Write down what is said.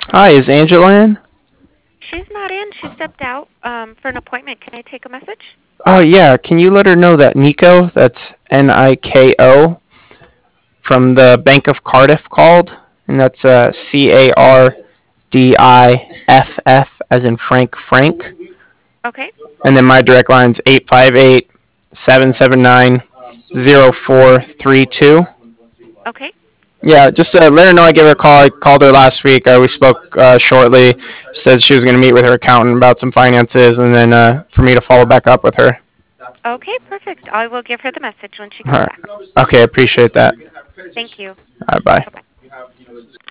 Hi, is Angela in? She's not in. She stepped out for an appointment. Can I take a message? Oh, yeah. Can you let her know that Nico, that's Niko, from the Bank of Cardiff called? And that's Cardiff, as in Frank. Okay. And then my direct line's 858-779-0432. Okay. Yeah, just let her know I gave her a call. I called her last week. We spoke shortly. Said she was going to meet with her accountant about some finances, and then for me to follow back up with her. Okay, perfect. I will give her the message when she All comes right. back. Okay, appreciate that. Thank you. All right, bye. Bye-bye.